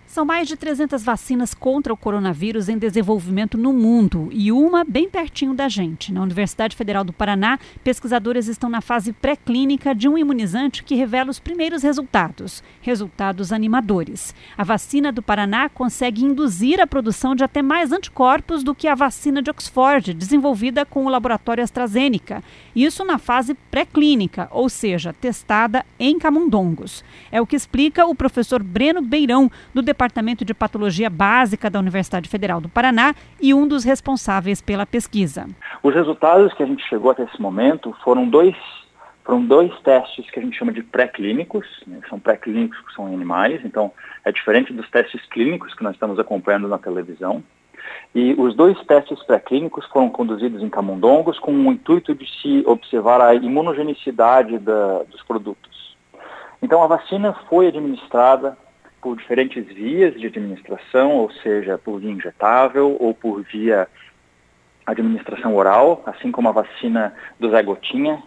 São mais de 300 vacinas contra o coronavírus em desenvolvimento no mundo e uma bem pertinho da gente. Na Universidade Federal do Paraná, pesquisadores estão na fase pré-clínica de um imunizante que revela os primeiros resultados animadores. A vacina do Paraná consegue induzir a produção de até mais anticorpos do que a vacina de Oxford, desenvolvida com o laboratório AstraZeneca. Isso na fase pré-clínica, ou seja, testada em camundongos. É o que explica o professor Breno Beirão, do Departamento de Patologia Básica da Universidade Federal do Paraná e um dos responsáveis pela pesquisa. Os resultados que a gente chegou até esse momento foram dois testes que a gente chama de pré-clínicos, né? São pré-clínicos que são em animais, então é diferente dos testes clínicos que nós estamos acompanhando na televisão. E os dois testes pré-clínicos foram conduzidos em camundongos com o intuito de se observar a imunogenicidade dos produtos. Então a vacina foi administrada por diferentes vias de administração, ou seja, por via injetável ou por via administração oral, assim como a vacina do Zé Gotinha.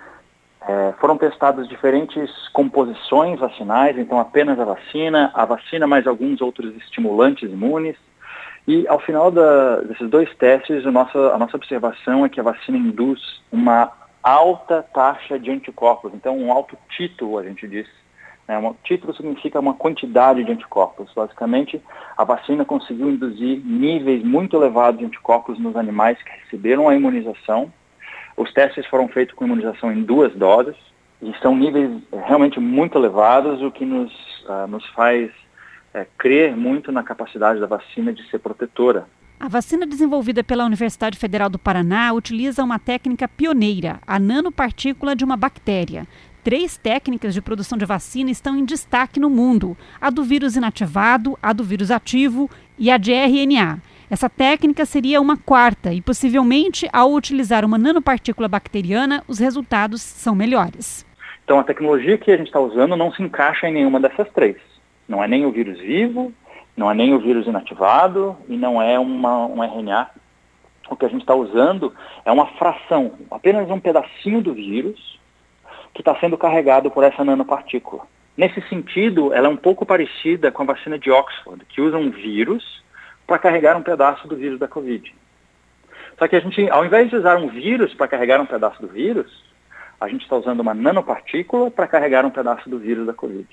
Foram testadas diferentes composições vacinais, então apenas a vacina mais alguns outros estimulantes imunes. E ao final desses dois testes, a nossa observação é que a vacina induz uma alta taxa de anticorpos, então um alto título, a gente diz. Título significa uma quantidade de anticorpos. Basicamente, a vacina conseguiu induzir níveis muito elevados de anticorpos nos animais que receberam a imunização. Os testes foram feitos com imunização em 2 doses e são níveis realmente muito elevados, o que nos faz crer muito na capacidade da vacina de ser protetora. A vacina desenvolvida pela Universidade Federal do Paraná utiliza uma técnica pioneira, a nanopartícula de uma bactéria. 3 técnicas de produção de vacina estão em destaque no mundo: a do vírus inativado, a do vírus ativo e a de RNA. Essa técnica seria uma 4ª e, possivelmente, ao utilizar uma nanopartícula bacteriana, os resultados são melhores. Então, a tecnologia que a gente está usando não se encaixa em nenhuma dessas 3. Não é nem o vírus vivo, não é nem o vírus inativado e não é um RNA. O que a gente está usando é uma fração, apenas um pedacinho do vírus que está sendo carregado por essa nanopartícula. Nesse sentido, ela é um pouco parecida com a vacina de Oxford, que usa um vírus para carregar um pedaço do vírus da Covid. Só que a gente, ao invés de usar um vírus para carregar um pedaço do vírus, a gente está usando uma nanopartícula para carregar um pedaço do vírus da Covid.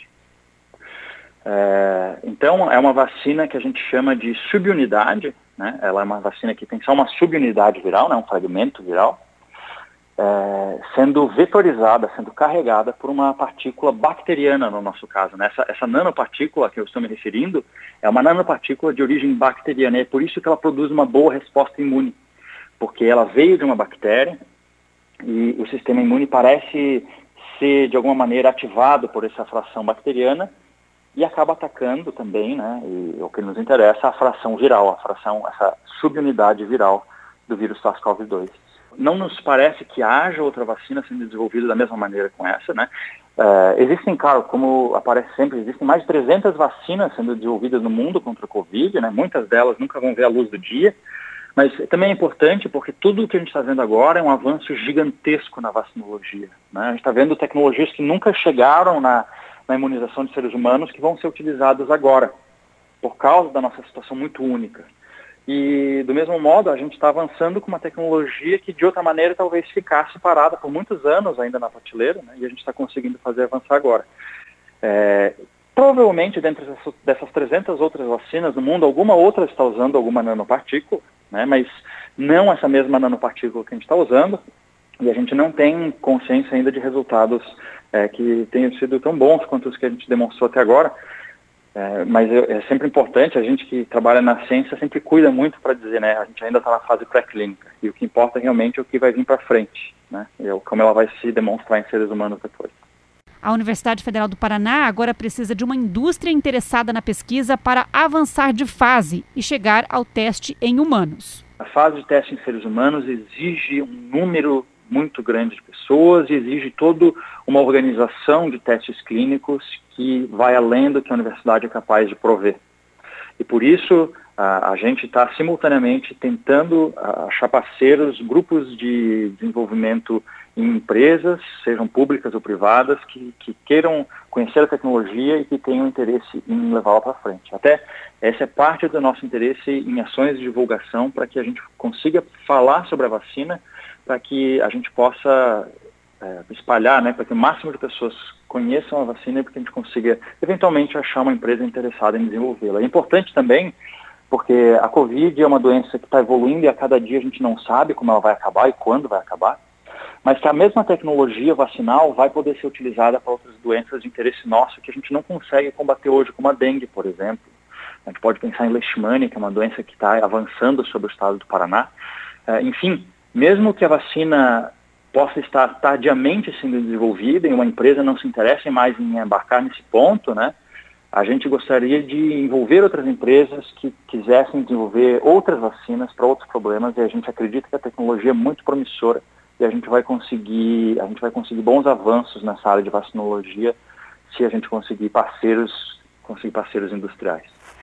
Então, é uma vacina que a gente chama de subunidade, né? Ela é uma vacina que tem só uma subunidade viral, né? Um fragmento viral, sendo vetorizada, sendo carregada por uma partícula bacteriana, no nosso caso, né? Essa nanopartícula que eu estou me referindo é uma nanopartícula de origem bacteriana, e é por isso que ela produz uma boa resposta imune, porque ela veio de uma bactéria e o sistema imune parece ser, de alguma maneira, ativado por essa fração bacteriana e acaba atacando também, né? E o que nos interessa, a fração viral, essa subunidade viral do vírus SARS-CoV-2. Não nos parece que haja outra vacina sendo desenvolvida da mesma maneira com essa, né? Existem, claro, como aparece sempre, existem mais de 300 vacinas sendo desenvolvidas no mundo contra o Covid, né? Muitas delas nunca vão ver a luz do dia, mas também é importante porque tudo o que a gente está vendo agora é um avanço gigantesco na vacinologia, né? A gente está vendo tecnologias que nunca chegaram na imunização de seres humanos que vão ser utilizadas agora, por causa da nossa situação muito única. E, do mesmo modo, a gente está avançando com uma tecnologia que, de outra maneira, talvez ficasse parada por muitos anos ainda na prateleira, né? E a gente está conseguindo fazer avançar agora. Provavelmente, dentro dessas 300 outras vacinas no mundo, alguma outra está usando alguma nanopartícula, né? Mas não essa mesma nanopartícula que a gente está usando, e a gente não tem consciência ainda de resultados que tenham sido tão bons quanto os que a gente demonstrou até agora. Mas é sempre importante, a gente que trabalha na ciência sempre cuida muito para dizer, né, a gente ainda está na fase pré-clínica, e o que importa realmente é o que vai vir para frente, né, e como ela vai se demonstrar em seres humanos depois. A Universidade Federal do Paraná agora precisa de uma indústria interessada na pesquisa para avançar de fase e chegar ao teste em humanos. A fase de teste em seres humanos exige um número muito grande de pessoas e exige toda uma organização de testes clínicos que vai além do que a universidade é capaz de prover. E por isso, A gente está simultaneamente tentando achar parceiros, grupos de desenvolvimento em empresas, sejam públicas ou privadas, que queiram conhecer a tecnologia e que tenham interesse em levá-la para frente. Até essa é parte do nosso interesse em ações de divulgação para que a gente consiga falar sobre a vacina, para que a gente possa espalhar, né, para que o máximo de pessoas conheçam a vacina e para que a gente consiga eventualmente achar uma empresa interessada em desenvolvê-la. É importante também porque a Covid é uma doença que está evoluindo e a cada dia a gente não sabe como ela vai acabar e quando vai acabar, mas que a mesma tecnologia vacinal vai poder ser utilizada para outras doenças de interesse nosso que a gente não consegue combater hoje, como a dengue, por exemplo. A gente pode pensar em leishmania, que é uma doença que está avançando sobre o estado do Paraná. Enfim, mesmo que a vacina possa estar tardiamente sendo desenvolvida e uma empresa não se interesse mais em embarcar nesse ponto, né? A gente gostaria de envolver outras empresas que quisessem desenvolver outras vacinas para outros problemas e a gente acredita que a tecnologia é muito promissora e a gente vai conseguir bons avanços nessa área de vacinologia se a gente conseguir parceiros industriais.